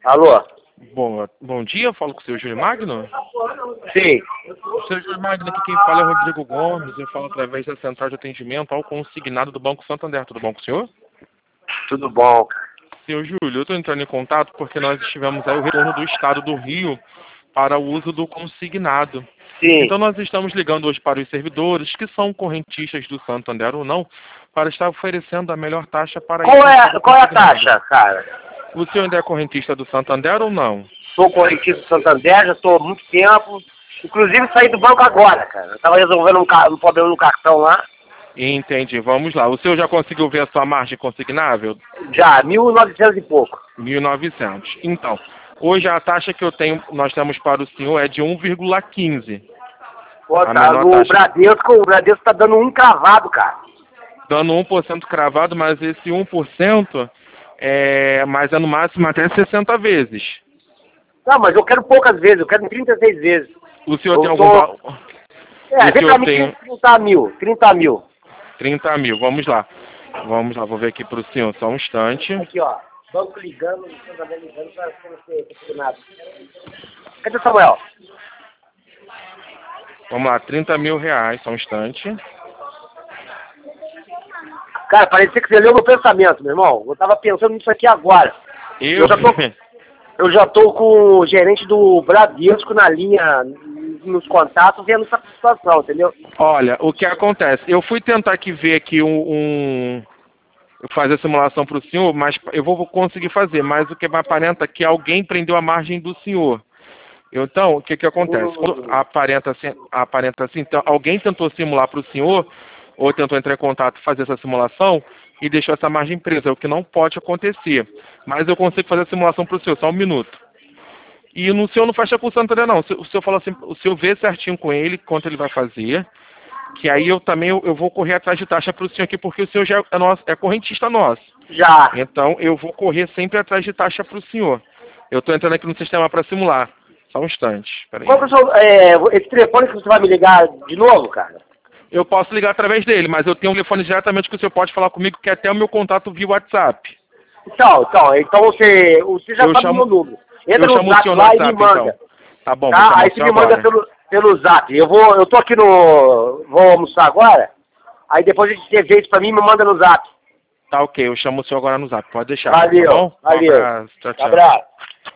Alô? Bom dia, eu falo com o seu Júlio Magno. Sim. Seu Júlio Magno, aqui quem fala é o Rodrigo Gomes, eu falo através da central de atendimento ao consignado do Banco Santander. Tudo bom com o senhor? Tudo bom, cara. Seu Júlio, eu estou entrando em contato porque nós tivemos aí o retorno do Estado do Rio para o uso do consignado. Sim. Então nós estamos ligando hoje para os servidores, que são correntistas do Santander ou não, para estar oferecendo a melhor taxa para Qual é a consignado. taxa, cara? O senhor ainda é correntista do Santander ou não? Sou correntista do Santander, já estou há muito tempo. Inclusive saí do banco agora, cara. Eu estava resolvendo um problema no cartão lá. Entendi, vamos lá. O senhor já conseguiu ver a sua margem consignável? Já, 1.900 e pouco. 1.900. Então, hoje a taxa que nós temos para o senhor é de 1,15. Pô, tá, o Bradesco está dando um cravado, cara. Dando 1% cravado, mas esse 1% mas é no máximo até 60 vezes. Não, mas eu quero poucas vezes, eu quero 36 vezes. O senhor tem algum... vem pra mim 30 mil. 30 mil, vamos lá. Vamos lá, vou ver aqui para o senhor, só um instante. Aqui, ó, banco ligando, Santander ligando para você, nada. Cadê o Samuel? Vamos lá, 30 mil reais, só um instante. Cara, parecia que você leu meu pensamento, meu irmão. Eu tava pensando nisso aqui agora. Eu já tô com o gerente do Bradesco na linha, nos contatos, vendo essa situação, entendeu? Olha, o que acontece? Eu fui tentar aqui ver aqui fazer a simulação para o senhor, mas eu vou conseguir fazer, mas o que me aparenta é que alguém prendeu a margem do senhor. Então, o que acontece? Quando aparenta assim, então, alguém tentou simular para o senhor, ou tentou entrar em contato e fazer essa simulação, e deixou essa margem presa, o que não pode acontecer. Mas eu consigo fazer a simulação para o senhor, só um minuto. E o senhor não fecha com o Santander, não. O senhor fala assim, o senhor vê certinho com ele quanto ele vai fazer, que aí eu vou correr atrás de taxa para o senhor aqui, porque o senhor já é correntista nosso. Já. Então, eu vou correr sempre atrás de taxa para o senhor. Eu estou entrando aqui no sistema para simular. Só um instante. Peraí. Qual que esse telefone que você vai me ligar de novo, cara? Eu posso ligar através dele, mas eu tenho um telefone diretamente que o senhor pode falar comigo, que é até o meu contato via WhatsApp. Então você já sabe o meu número. Entra no zap lá e me manda. Então. Tá bom, tá? Aí você me manda pelo zap. Eu tô aqui vou almoçar agora, aí depois a gente vê isso pra mim e me manda no zap. Tá ok, eu chamo o senhor agora no zap, pode deixar. Valeu, tá bom? valeu. Um abraço, tchau, tchau. Abraço.